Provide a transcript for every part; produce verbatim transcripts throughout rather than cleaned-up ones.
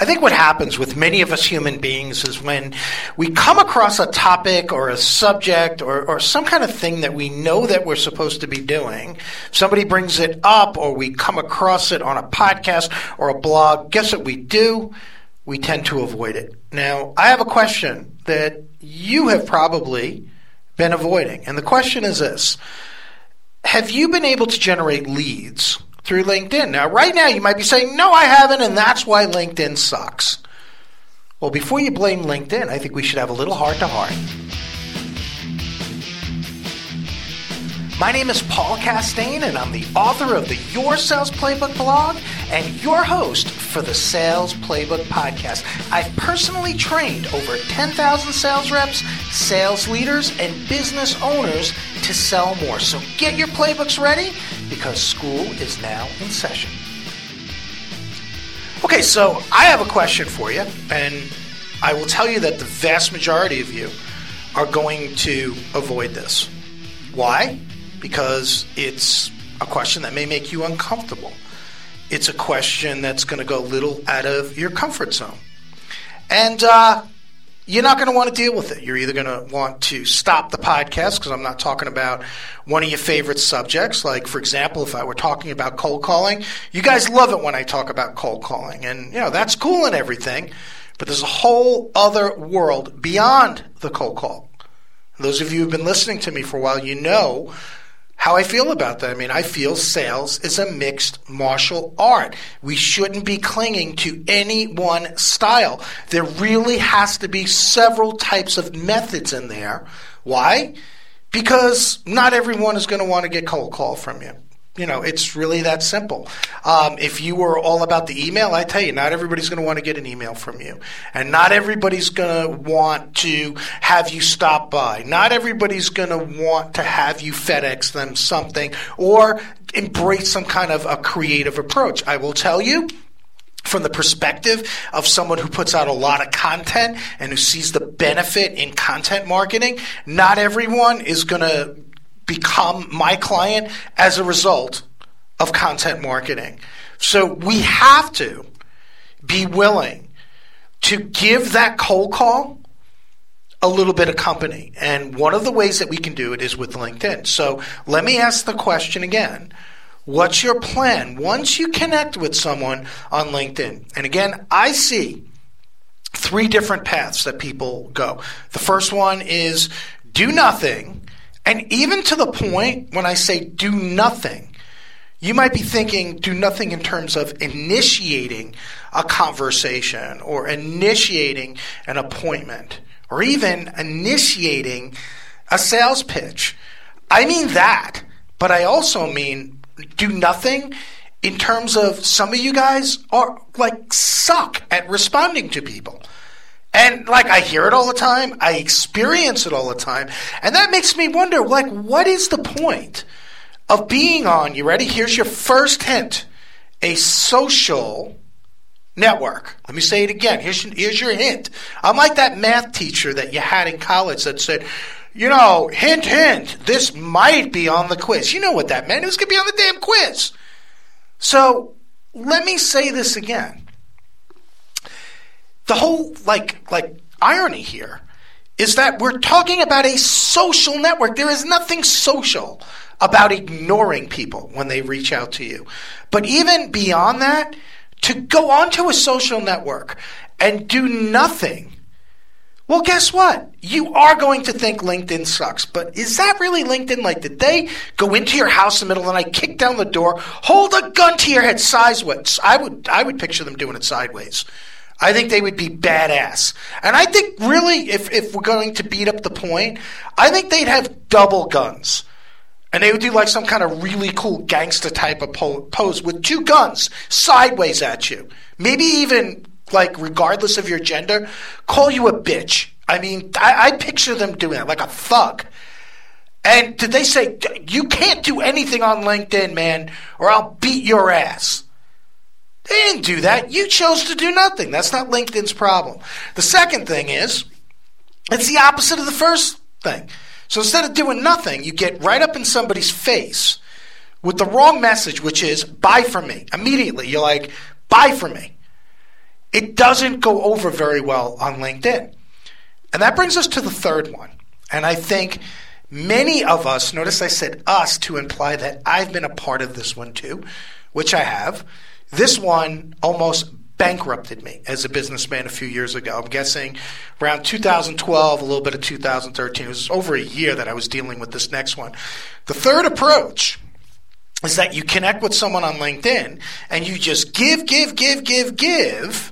I think what happens with many of us human beings is when we come across a topic or a subject or, or some kind of thing that we know that we're supposed to be doing, somebody brings it up or we come across it on a podcast or a blog, guess what we do? We tend to avoid it. Now, I have a question that you have probably been avoiding, and the question is this. Have you been able to generate leads through LinkedIn? Now, right now, you might be saying, no, I haven't, and that's why LinkedIn sucks. Well, before you blame LinkedIn, I think we should have a little heart-to-heart. My name is Paul Castaigne, and I'm the author of the Your Sales Playbook blog and your host for the Sales Playbook podcast. I've personally trained over ten thousand sales reps, sales leaders, and business owners to sell more. So get your playbooks ready because school is now in session. Okay, so I have a question for you, and I will tell you that the vast majority of you are going to avoid this. Why? Because it's a question that may make you uncomfortable. It's a question that's going to go a little out of your comfort zone. And uh, you're not going to want to deal with it. You're either going to want to stop the podcast because I'm not talking about one of your favorite subjects. Like, for example, if I were talking about cold calling, you guys love it when I talk about cold calling. And, you know, that's cool and everything. But there's a whole other world beyond the cold call. Those of you who've been listening to me for a while, you know how I feel about that. I mean, I feel sales is a mixed martial art. We shouldn't be clinging to any one style. There really has to be several types of methods in there. Why? Because not everyone is going to want to get cold call from you. You know, it's really that simple. Um, if you were all about the email, I tell you, not everybody's going to want to get an email from you. And not everybody's going to want to have you stop by. Not everybody's going to want to have you FedEx them something or embrace some kind of a creative approach. I will tell you, from the perspective of someone who puts out a lot of content and who sees the benefit in content marketing, not everyone is going to become my client as a result of content marketing. So we have to be willing to give that cold call a little bit of company. And one of the ways that we can do it is with LinkedIn. So let me ask the question again. What's your plan once you connect with someone on LinkedIn? And again, I see three different paths that people go. The first one is do nothing. And even to the point when I say do nothing, you might be thinking do nothing in terms of initiating a conversation or initiating an appointment or even initiating a sales pitch. I mean that, but I also mean do nothing in terms of some of you guys are like suck at responding to people. And like I hear it all the time, I experience it all the time, and that makes me wonder, like, what is the point of being on, you ready? Here's your first hint, a social network. Let me say it again. Here's, here's your hint. I'm like that math teacher that you had in college that said, you know, hint, hint, this might be on the quiz. You know what that meant. It was going to be on the damn quiz. So let me say this again. The whole, like, like irony here is that we're talking about a social network. There is nothing social about ignoring people when they reach out to you. But even beyond that, to go onto a social network and do nothing, well, guess what? You are going to think LinkedIn sucks. But is that really LinkedIn? Like, did they go into your house in the middle of the night, kick down the door, hold a gun to your head sideways? I would, I would picture them doing it sideways. I think they would be badass. And I think really, if, if we're going to beat up the point, I think they'd have double guns. And they would do like some kind of really cool gangster type of pose with two guns sideways at you. Maybe even, like, regardless of your gender, call you a bitch. I mean, I, I picture them doing that, like a thug. And did they say, you can't do anything on LinkedIn, man, or I'll beat your ass? They didn't do that. You chose to do nothing. That's not LinkedIn's problem. The second thing is, it's the opposite of the first thing. So instead of doing nothing, you get right up in somebody's face with the wrong message, which is, buy from me. Immediately, you're like, buy from me. it doesn't go over very well on LinkedIn. And that brings us to the third one. And I think many of us, notice I said us to imply that I've been a part of this one too, which I have. This one almost bankrupted me as a businessman a few years ago. I'm guessing around two thousand twelve, a little bit of two thousand thirteen. It was over a year that I was dealing with this next one. The third approach is that you connect with someone on LinkedIn and you just give, give, give, give, give,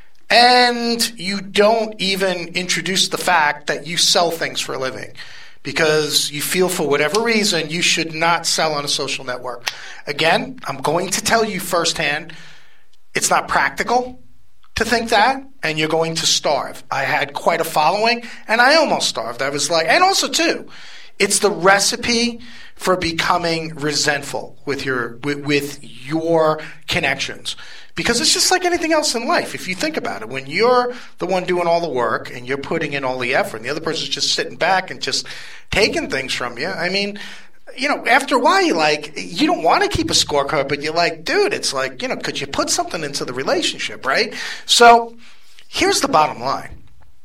and you don't even introduce the fact that you sell things for a living because you feel for whatever reason you should not sell on a social network. Again, I'm going to tell you firsthand, it's not practical to think that, and you're going to starve. I had quite a following, and I almost starved. I was like, and also too, it's the recipe for becoming resentful with your with, with your connections. Because it's just like anything else in life. If you think about it, when you're the one doing all the work and you're putting in all the effort and the other person's just sitting back and just taking things from you, I mean, you know, after a while, you like, you don't want to keep a scorecard, but you're like, dude, it's like, you know, could you put something into the relationship, right? So here's the bottom line.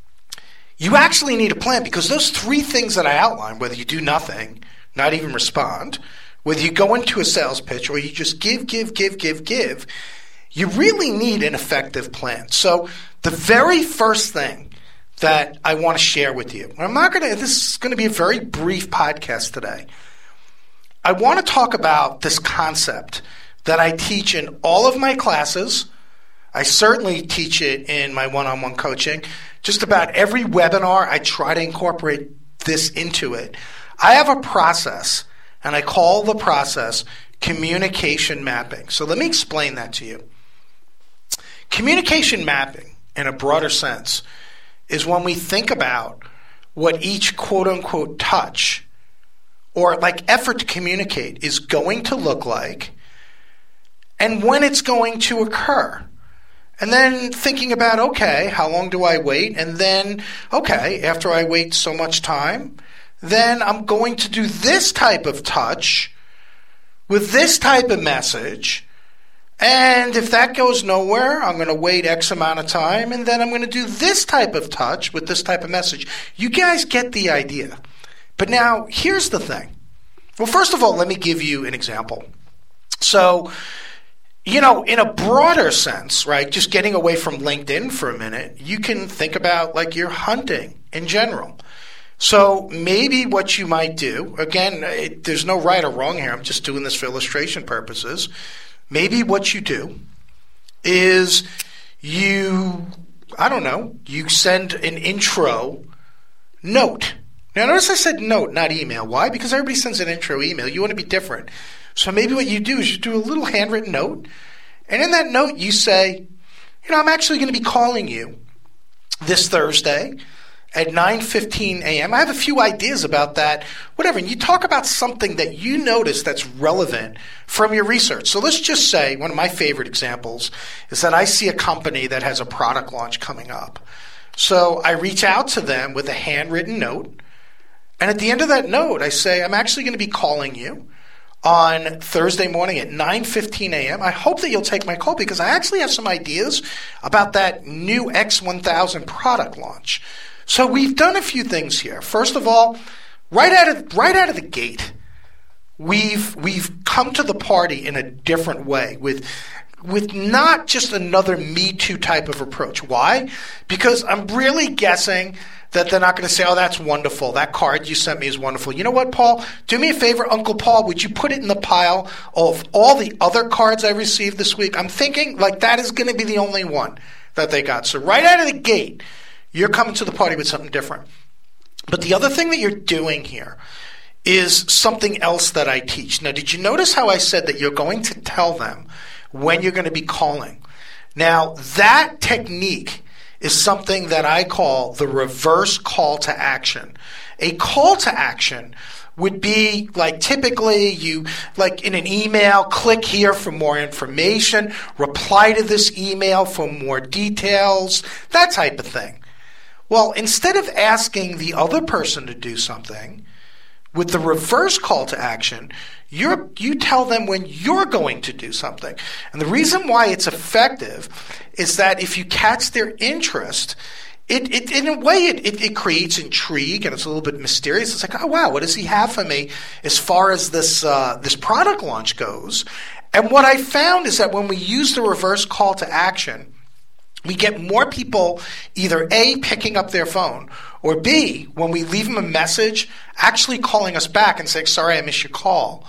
You actually need a plan because those three things that I outlined, whether you do nothing, not even respond, whether you go into a sales pitch or you just give, give, give, give, give, you really need an effective plan. So the very first thing that I want to share with you, and I'm not going to, this is going to be a very brief podcast today. I want to talk about this concept that I teach in all of my classes. I certainly teach it in my one-on-one coaching. Just about every webinar, I try to incorporate this into it. I have a process, and I call the process communication mapping. So let me explain that to you. Communication mapping, in a broader sense, is when we think about what each quote-unquote touch or like effort to communicate is going to look like and when it's going to occur. And then thinking about, okay, how long do I wait? And then, okay, after I wait so much time, then I'm going to do this type of touch with this type of message. And if that goes nowhere, I'm going to wait X amount of time, and then I'm going to do this type of touch with this type of message. You guys get the idea. But now, here's the thing. Well, first of all, let me give you an example. So, you know, in a broader sense, right, just getting away from LinkedIn for a minute, you can think about like your hunting in general. So maybe what you might do, again, it, there's no right or wrong here. I'm just doing this for illustration purposes. Maybe what you do is you, I don't know, you send an intro note. Now, notice I said note, not email. Why? Because everybody sends an intro email. You want to be different. So maybe what you do is you do a little handwritten note, and in that note you say, you know, I'm actually going to be calling you this Thursday at nine fifteen a.m. I have a few ideas about that, whatever. And you talk about something that you notice that's relevant from your research. So let's just say one of my favorite examples is that I see a company that has a product launch coming up. So I reach out to them with a handwritten note. And at the end of that note, I say, I'm actually going to be calling you on Thursday morning at nine fifteen a.m. I hope that you'll take my call because I actually have some ideas about that new X one thousand product launch. So we've done a few things here. First of all, right out of right out of the gate, we've we've come to the party in a different way with with not just another Me Too type of approach. Why? Because I'm really guessing that they're not going to say, oh, that's wonderful. That card you sent me is wonderful. You know what, Paul? Do me a favor, Uncle Paul. Would you put it in the pile of all the other cards I received this week? I'm thinking like that is going to be the only one that they got. So right out of the gate, you're coming to the party with something different. But the other thing that you're doing here is something else that I teach. Now, did you notice how I said that you're going to tell them when you're going to be calling? Now, that technique is something that I call the reverse call to action. A call to action would be like typically you, like in an email, click here for more information, reply to this email for more details, that type of thing. Well, instead of asking the other person to do something, With the reverse call to action, you're, you tell them when you're going to do something. And the reason why it's effective is that if you catch their interest, it, it in a way it, it, it creates intrigue, and it's a little bit mysterious. It's like, oh wow, what does he have for me as far as this uh, this product launch goes? And what I found is that when we use the reverse call to action, we get more people either A, picking up their phone, or B, when we leave them a message, actually calling us back and saying, sorry, I missed your call.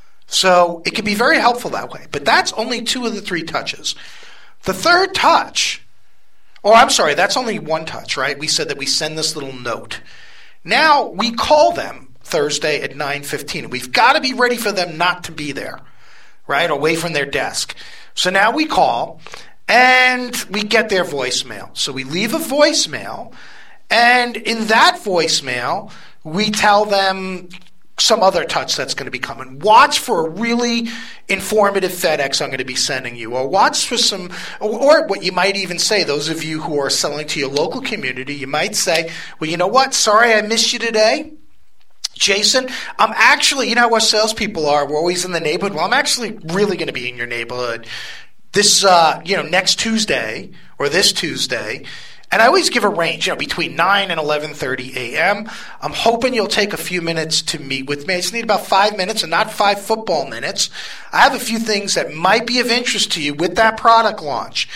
So it can be very helpful that way. But that's only two of the three touches. The third touch, or I'm sorry, that's only one touch, right? We said that we send this little note. Now we call them Thursday at nine fifteen. We've got to be ready for them not to be there, right? Away from their desk. So now we call and we get their voicemail. So we leave a voicemail, and in that voicemail, we tell them some other touch that's going to be coming. Watch for a really informative FedEx I'm going to be sending you, or watch for some, or, or what you might even say, those of you who are selling to your local community, you might say, well, you know what? Sorry I missed you today, Jason. I'm actually, you know how salespeople are, we're always in the neighborhood. Well, I'm actually really going to be in your neighborhood this, uh, you know, next Tuesday or this Tuesday. And I always give a range, you know, between nine and eleven thirty a.m. I'm hoping you'll take a few minutes to meet with me. I just need about five minutes and not five football minutes. I have a few things that might be of interest to you with that product launch.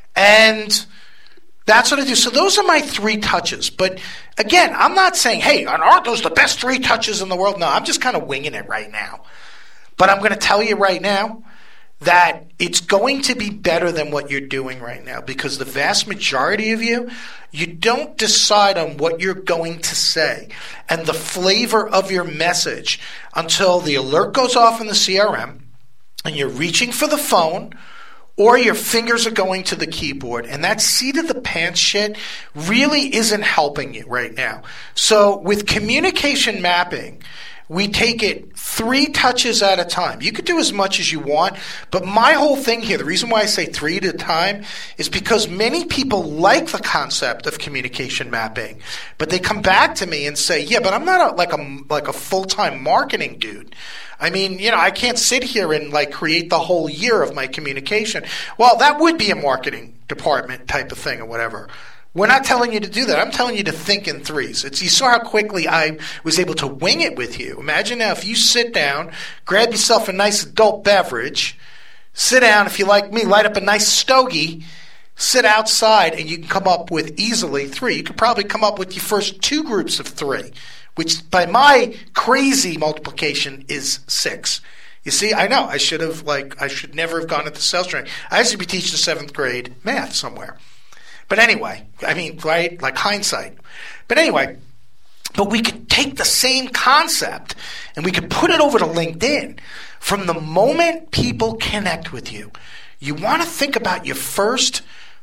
And that's what I do. So those are my three touches. But again, I'm not saying, hey, aren't those the best three touches in the world? No, I'm just kind of winging it right now. But I'm going to tell you right now that it's going to be better than what you're doing right now, because the vast majority of you, you don't decide on what you're going to say and the flavor of your message until the alert goes off in the C R M and you're reaching for the phone or your fingers are going to the keyboard. And that seat of the pants shit really isn't helping you right now. So with communication mapping, we take it three touches at a time. You could do as much as you want, but my whole thing here, the reason why I say three at a time is because many people like the concept of communication mapping, but they come back to me and say, yeah, but I'm not a, like a like a full-time marketing dude. I mean, you know, I can't sit here and like create the whole year of my communication. Well, that would be a marketing department type of thing or whatever. We're not telling you to do that. I'm telling you to think in threes. It's, you saw how quickly I was able to wing it with you. Imagine now if you sit down, grab yourself a nice adult beverage, sit down, if you like me, light up a nice stogie, sit outside, and you can come up with easily three. You could probably come up with your first two groups of three, which by my crazy multiplication is six. You see, I know I should have like I should never have gone into sales training. I used to be teaching seventh grade math somewhere. But anyway, I mean, right, like hindsight. But anyway, but we could take the same concept and we could put it over to LinkedIn. From the moment people connect with you, you want to think about your first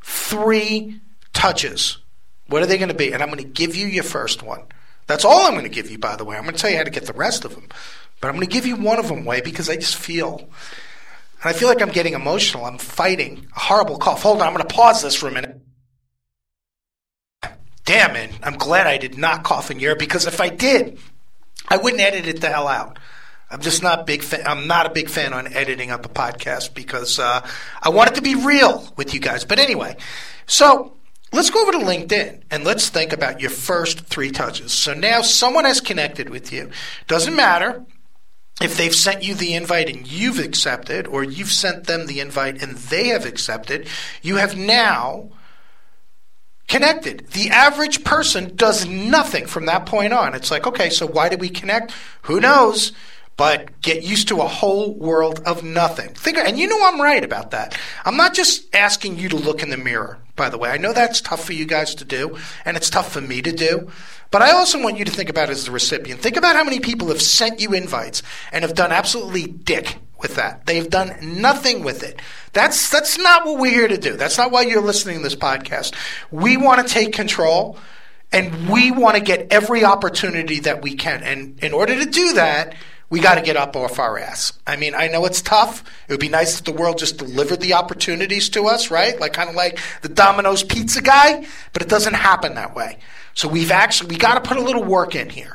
three touches. What are they going to be? And I'm going to give you your first one. That's all I'm going to give you, by the way. I'm going to tell you how to get the rest of them. But I'm going to give you one of them, Way, because I just feel, and I feel like I'm getting emotional. I'm fighting a horrible cough. Hold on, I'm going to pause this for a minute. Damn, man, I'm glad I did not cough in your ear, because if I did, I wouldn't edit it the hell out. I'm just not big fan. I'm not a big fan on editing up a podcast because uh, I want it to be real with you guys. But anyway, so let's go over to LinkedIn and let's think about your first three touches. So now someone has connected with you. Doesn't matter if they've sent you the invite and you've accepted, or you've sent them the invite and they have accepted. You have now connected. The average person does nothing from that point on. It's like, okay, so why did we connect? Who knows? But get used to a whole world of nothing. Think, and you know I'm right about that. I'm not just asking you to look in the mirror, by the way. I know that's tough for you guys to do, and it's tough for me to do. But I also want you to think about it as the recipient. Think about how many people have sent you invites and have done absolutely dick with that. They've done nothing with it. That's that's not what we're here to do. That's not why you're listening to this podcast. We want to take control, and we want to get every opportunity that we can. And in order to do that, we got to get up off our ass. I mean, I know it's tough. It would be nice if the world just delivered the opportunities to us, right? Like kind of like the Domino's pizza guy, but it doesn't happen that way. So we've actually, we got to put a little work in here.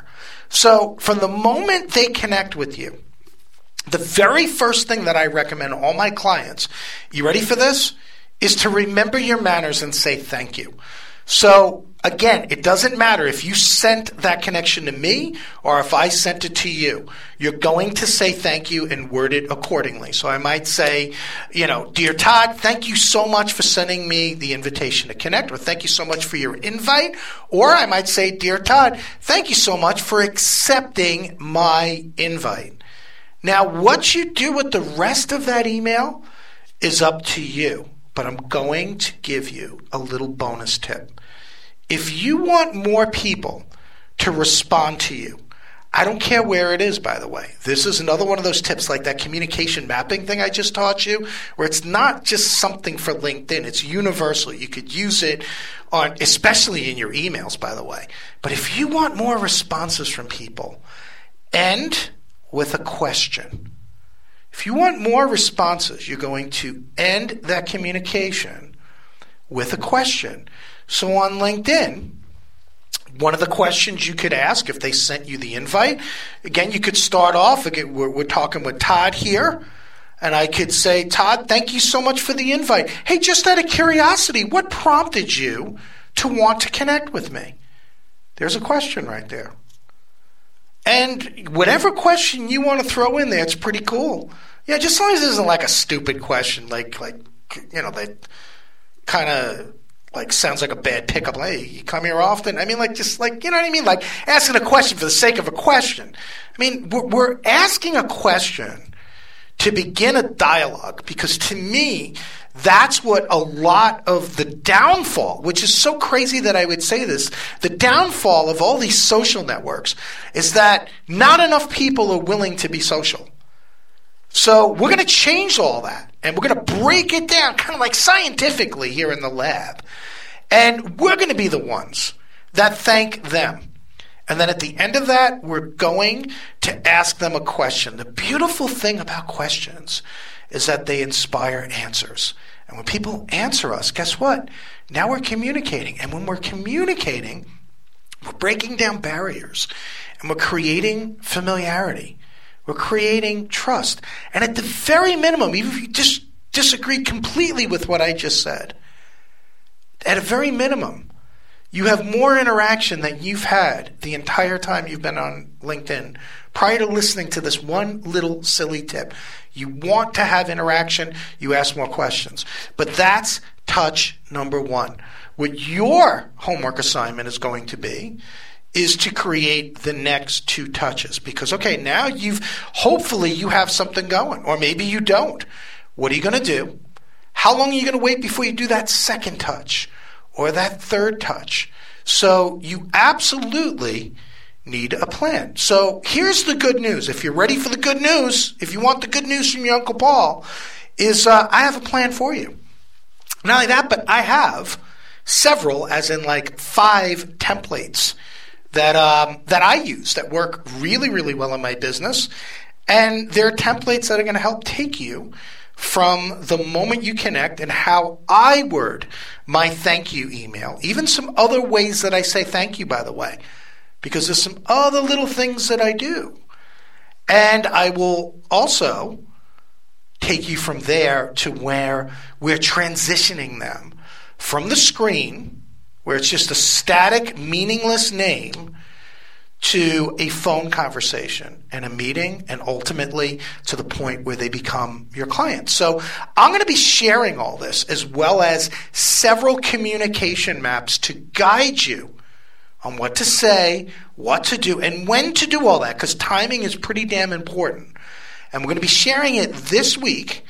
So from the moment they connect with you, the very first thing that I recommend all my clients, you ready for this, is to remember your manners and say thank you. So again, it doesn't matter if you sent that connection to me or if I sent it to you. You're going to say thank you and word it accordingly. So I might say, you know, dear Todd, thank you so much for sending me the invitation to connect, or thank you so much for your invite. Or I might say, dear Todd, thank you so much for accepting my invite. Now, what you do with the rest of that email is up to you, but I'm going to give you a little bonus tip. If you want more people to respond to you, I don't care where it is, by the way. This is another one of those tips, like that communication mapping thing I just taught you, where it's not just something for LinkedIn. It's universal. You could use it on, especially in your emails, by the way. But if you want more responses from people, end with a question. If you want more responses, you're going to end that communication with a question. So on LinkedIn, one of the questions you could ask if they sent you the invite, again, you could start off, again, we're, we're talking with Todd here, and I could say, Todd, thank you so much for the invite. Hey, just out of curiosity, what prompted you to want to connect with me? There's a question right there. And whatever question you want to throw in there, it's pretty cool. Yeah, just as long as it isn't like a stupid question, like, like you know, that kind of like sounds like a bad pickup. Hey, you come here often? I mean, like, just like, you know what I mean? Like asking a question for the sake of a question. I mean, we're, we're asking a question to begin a dialogue, because to me, that's what a lot of the downfall, which is so crazy that I would say this, the downfall of all these social networks is that not enough people are willing to be social. So we're going to change all that, and we're going to break it down kind of like scientifically here in the lab. And we're going to be the ones that thank them. And then at the end of that, we're going to ask them a question. The beautiful thing about questions is that they inspire answers. And when people answer us, guess what? Now we're communicating. And when we're communicating, we're breaking down barriers. And we're creating familiarity. We're creating trust. And at the very minimum, even if you just disagree completely with what I just said, at a very minimum, you have more interaction than you've had the entire time you've been on LinkedIn prior to listening to this one little silly tip. You want to have interaction, you ask more questions. But that's touch number one. What your homework assignment is going to be is to create the next two touches. Because, okay, now you've, hopefully you have something going, or maybe you don't. What are you going to do? How long are you going to wait before you do that second touch or that third touch? So you absolutely need a plan. So here's the good news. If you're ready for the good news, if you want the good news from your Uncle Paul, is uh, I have a plan for you. Not only that, but I have several, as in like five templates that um, that I use that work really, really well in my business. And they're templates that are going to help take you from the moment you connect and how I word my thank you email. Even some other ways that I say thank you, by the way, because there's some other little things that I do. And I will also take you from there to where we're transitioning them from the screen, where it's just a static, meaningless name, to a phone conversation and a meeting, and ultimately to the point where they become your clients. So I'm going to be sharing all this, as well as several communication maps to guide you on what to say, what to do, and when to do all that, because timing is pretty damn important. And we're going to be sharing it this week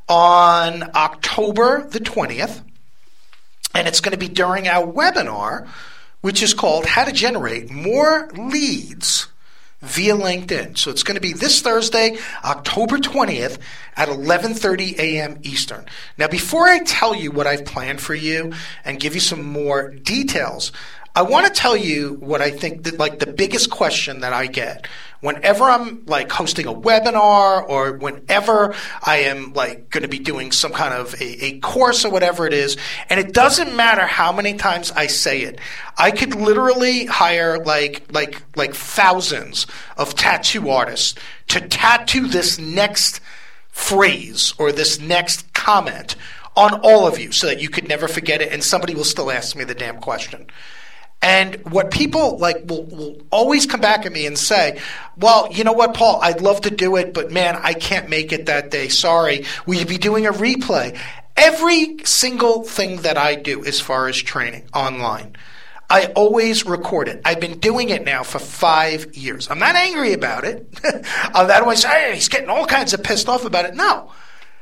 on October the twentieth. And it's going to be during our webinar, which is called How to Generate More Leads via LinkedIn. So it's going to be this Thursday, October twentieth at eleven thirty a.m. Eastern. Now, before I tell you what I've planned for you and give you some more details, I want to tell you what I think that like the biggest question that I get whenever I'm like hosting a webinar or whenever I am like going to be doing some kind of a, a course or whatever it is. And it doesn't matter how many times I say it. I could literally hire like, like, like thousands of tattoo artists to tattoo this next phrase or this next comment on all of you so that you could never forget it and somebody will still ask me the damn question. And what people like will, will always come back at me and say, well, you know what, Paul, I'd love to do it, but man, I can't make it that day. Sorry. Will you be doing a replay? Every single thing that I do as far as training online, I always record it. I've been doing it now for five years. I'm not angry about it. I'm not always saying, hey, he's getting all kinds of pissed off about it. No.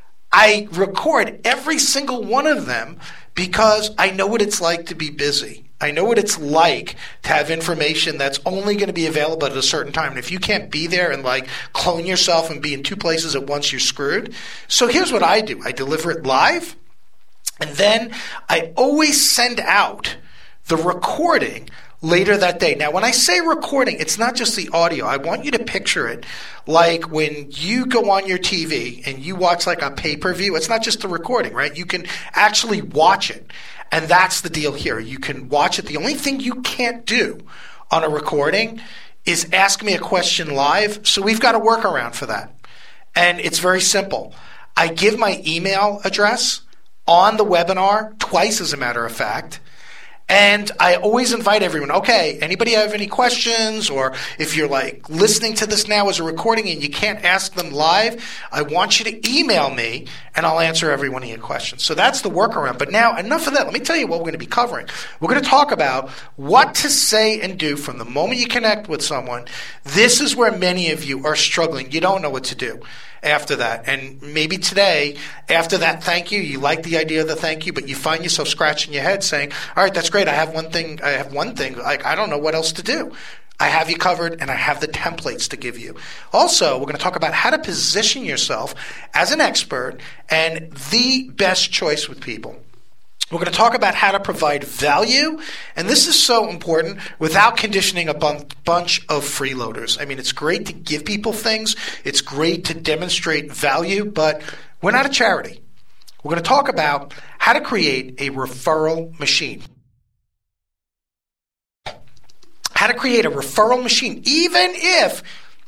I record every single one of them because I know what it's like to be busy. I know what it's like to have information that's only going to be available at a certain time. And if you can't be there and like clone yourself and be in two places at once, you're screwed. So here's what I do. I deliver it live, and then I always send out the recording later that day. Now, when I say recording, it's not just the audio. I want you to picture it like when you go on your T V and you watch like a pay-per-view. It's not just the recording, right? You can actually watch it. And that's the deal here. You can watch it. The only thing you can't do on a recording is ask me a question live. So we've got a workaround for that. And it's very simple. I give my email address on the webinar twice, as a matter of fact. And I always invite everyone, okay, anybody have any questions? Or if you're like listening to this now as a recording and you can't ask them live, I want you to email me and I'll answer every one of your questions. So that's the workaround. But now enough of that. Let me tell you what we're going to be covering. We're going to talk about what to say and do from the moment you connect with someone. This is where many of you are struggling. You don't know what to do after that. And maybe today, after that thank you, you like the idea of the thank you, but you find yourself scratching your head saying, all right, that's great. I have one thing. I have one thing. Like, I don't know what else to do. I have you covered, and I have the templates to give you. Also, we're going to talk about how to position yourself as an expert and the best choice with people. We're going to talk about how to provide value, and this is so important, without conditioning a bun- bunch of freeloaders. I mean, it's great to give people things. It's great to demonstrate value, but we're not a charity. We're going to talk about how to create a referral machine. How to create a referral machine, even if,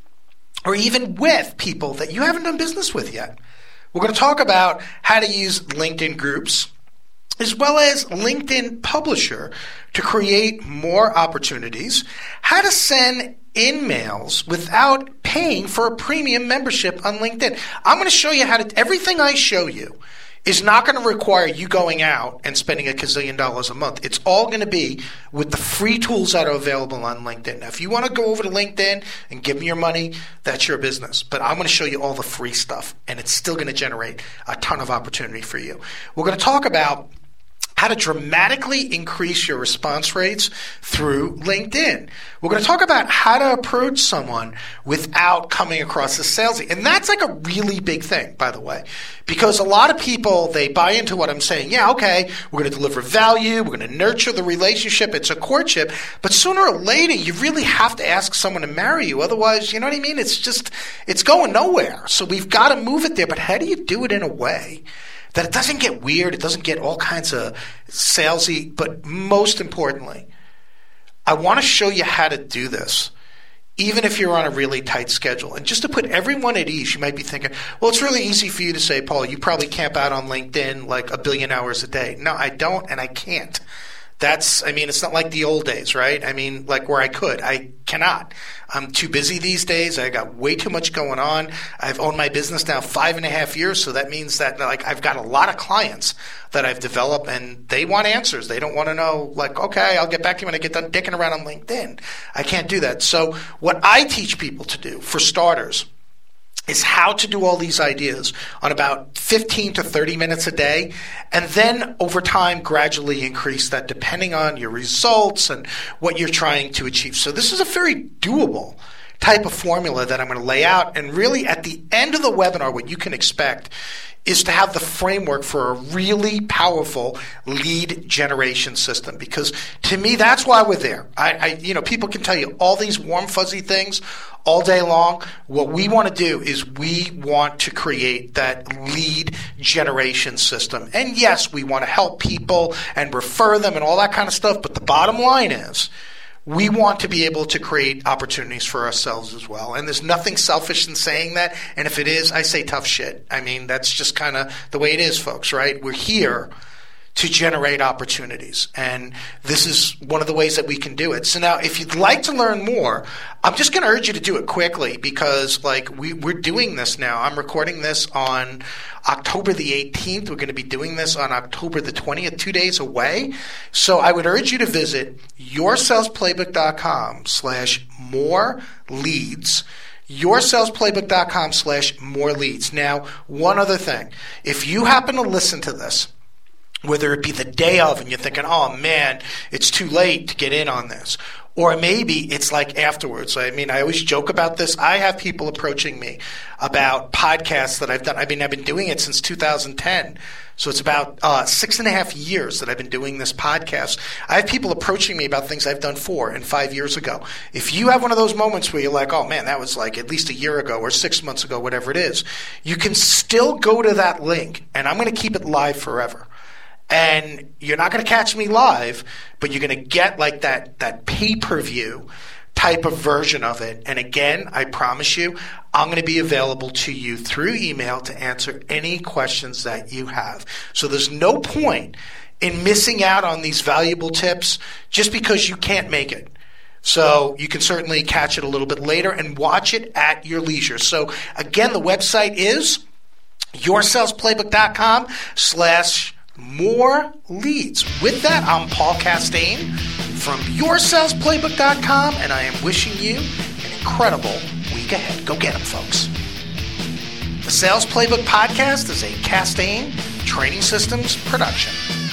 or even with people that you haven't done business with yet. We're going to talk about how to use LinkedIn groups, as well as LinkedIn Publisher to create more opportunities, how to send in-mails without paying for a premium membership on LinkedIn. I'm going to show you how to, everything I show you is not going to require you going out and spending a gazillion dollars a month. It's all going to be with the free tools that are available on LinkedIn. Now, if you want to go over to LinkedIn and give me your money, that's your business. But I'm going to show you all the free stuff, and it's still going to generate a ton of opportunity for you. We're going to talk about how to dramatically increase your response rates through LinkedIn. We're going to talk about how to approach someone without coming across as salesy. And that's like a really big thing, by the way, because a lot of people, they buy into what I'm saying. Yeah, okay, we're going to deliver value. We're going to nurture the relationship. It's a courtship. But sooner or later, you really have to ask someone to marry you. Otherwise, you know what I mean? It's just, it's going nowhere. So we've got to move it there. But how do you do it in a way that it doesn't get weird, it doesn't get all kinds of salesy, but most importantly, I want to show you how to do this, even if you're on a really tight schedule. And just to put everyone at ease, you might be thinking, well, it's really easy for you to say, Paul, you probably camp out on LinkedIn like a billion hours a day. No, I don't, and I can't. That's, I mean, it's not like the old days, right? I mean, like where I could. I cannot. I'm too busy these days. I got way too much going on. I've owned my business now five and a half years, so that means that like I've got a lot of clients that I've developed, and they want answers. They don't want to know, like, okay, I'll get back to you when I get done dicking around on LinkedIn. I can't do that. So what I teach people to do, for starters, is how to do all these ideas on about fifteen to thirty minutes a day, and then over time gradually increase that depending on your results and what you're trying to achieve. So this is a very doable type of formula that I'm going to lay out, and really at the end of the webinar what you can expect is to have the framework for a really powerful lead generation system. Because to me, that's why we're there. I, I you know, people can tell you all these warm, fuzzy things all day long. What we want to do is we want to create that lead generation system. And yes, we want to help people and refer them and all that kind of stuff. But the bottom line is, we want to be able to create opportunities for ourselves as well. And there's nothing selfish in saying that. And if it is, I say tough shit. I mean, that's just kind of the way it is, folks, right? We're here to generate opportunities. And this is one of the ways that we can do it. So now, if you'd like to learn more, I'm just going to urge you to do it quickly because, like, we, we're doing this now. I'm recording this on October the eighteenth. We're going to be doing this on October the twentieth, two days away. So I would urge you to visit yoursalesplaybook.com slash more leads. yoursalesplaybook.com slash more leads. Now, one other thing. If you happen to listen to this, whether it be the day of and you're thinking, oh, man, it's too late to get in on this. Or maybe it's like afterwards. I mean, I always joke about this. I have people approaching me about podcasts that I've done. I mean, I've been doing it since two thousand ten. So it's about uh, six and a half years that I've been doing this podcast. I have people approaching me about things I've done four and five years ago. If you have one of those moments where you're like, oh, man, that was like at least a year ago or six months ago, whatever it is, you can still go to that link, and I'm going to keep it live forever. And you're not going to catch me live, but you're going to get like that that pay-per-view type of version of it. And again, I promise you, I'm going to be available to you through email to answer any questions that you have. So there's no point in missing out on these valuable tips just because you can't make it. So you can certainly catch it a little bit later and watch it at your leisure. So again, the website is yoursalesplaybook.com slash more leads. With that, I'm Paul Castaigne from your sales playbook dot com, and I am wishing you an incredible week ahead. Go get them, folks. The Sales Playbook Podcast is a Castaigne Training Systems production.